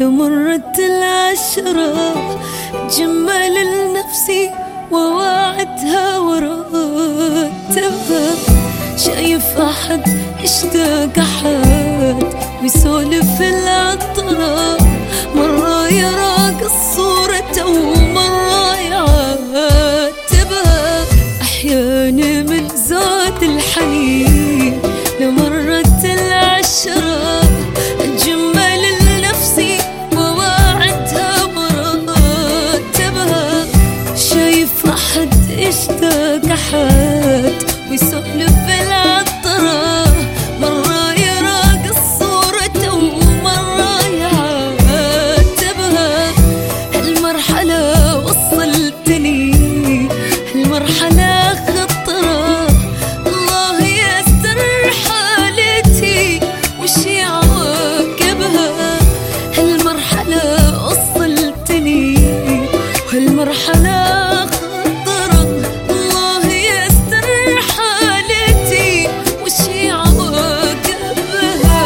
مرت العشرة جمل لنفسي ووعدها ورتبها. شايف أحد يشتاق أحد ويسولف العطرة، مرة يراقص صورته ومرة يعاتبها. أحيانا من زاد الحنين لمرت العشرة أتجمل لنفسي وواعدها مراتبها. شايف أحد يشتاق أحد ويسولف العطرة، مرة يراقص صورته ومرة يعاتبها. هالمرحلة وصلتني، هالمرحلة خطرة، الله يستر حالتي وش يعاقبها. هالمرحلة وصلتني وهالمرحلة خطرة، الله يستر حالتي وش يعاقبها.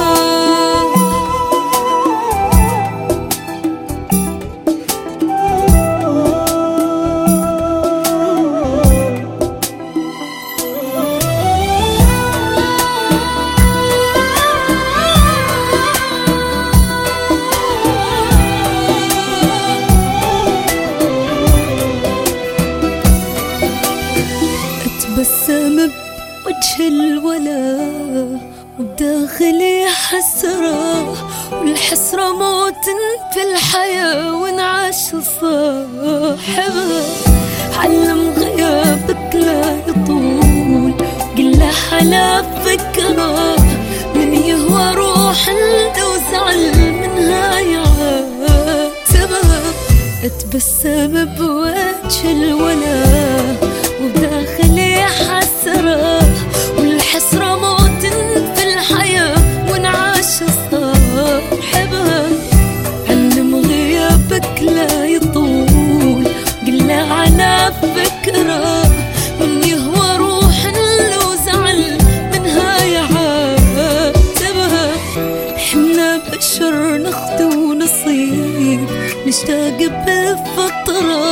أتبسم بوجه الولا وبداخلي حسرة، والحسرة موت في الحياة وانعاش صاحبها. علم غيابك لا يطول قله على فكرة، من يهوى روح عنده وزعل منها يعاتبها. أتبسم بوجه الولا وبداخلي حسرة، والحسرة موت في الحياة وانعاش صاحبها. علم غيابك لا يطول قله على فكرة، من يهوى روح لو زعل منها يعاتبها. حنا بشر نخطو نصيب نشتاق بالفطرة،